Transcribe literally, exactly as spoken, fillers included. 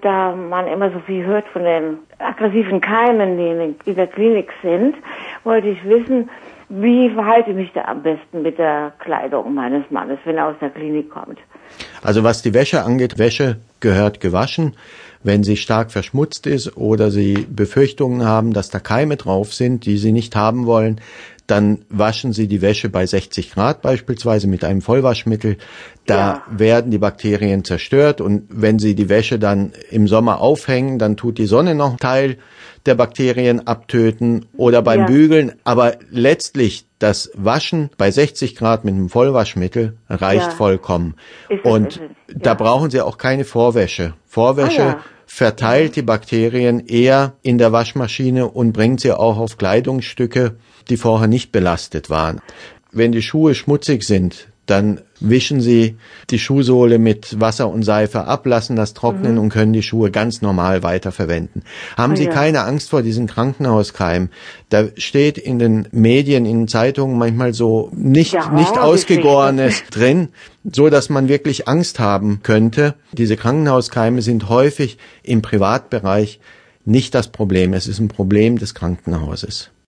Da man immer so viel hört von den aggressiven Keimen, die in der Klinik sind, wollte ich wissen, wie verhalte ich mich da am besten mit der Kleidung meines Mannes, wenn er aus der Klinik kommt. Also was die Wäsche angeht, Wäsche gehört gewaschen. Wenn sie stark verschmutzt ist oder Sie Befürchtungen haben, dass da Keime drauf sind, die Sie nicht haben wollen, dann waschen Sie die Wäsche bei sechzig Grad beispielsweise mit einem Vollwaschmittel. Da ja. werden die Bakterien zerstört und wenn Sie die Wäsche dann im Sommer aufhängen, dann tut die Sonne noch einen Teil der Bakterien abtöten oder beim ja. Bügeln. Aber letztlich das Waschen bei sechzig Grad mit einem Vollwaschmittel reicht ja. vollkommen. Ist und es, ist es. Ja. Da brauchen Sie auch keine Vorwäsche. Vorwäsche ah, ja. verteilt die Bakterien eher in der Waschmaschine und bringt sie auch auf Kleidungsstücke, die vorher nicht belastet waren. Wenn die Schuhe schmutzig sind, dann wischen Sie die Schuhsohle mit Wasser und Seife ab, lassen das trocknen mhm. und können die Schuhe ganz normal weiterverwenden. Haben oh, Sie ja. keine Angst vor diesen Krankenhauskeimen? Da steht in den Medien, in den Zeitungen manchmal so nicht, ja, nicht Ausgegorenes drin, so dass man wirklich Angst haben könnte. Diese Krankenhauskeime sind häufig im Privatbereich nicht das Problem. Es ist ein Problem des Krankenhauses.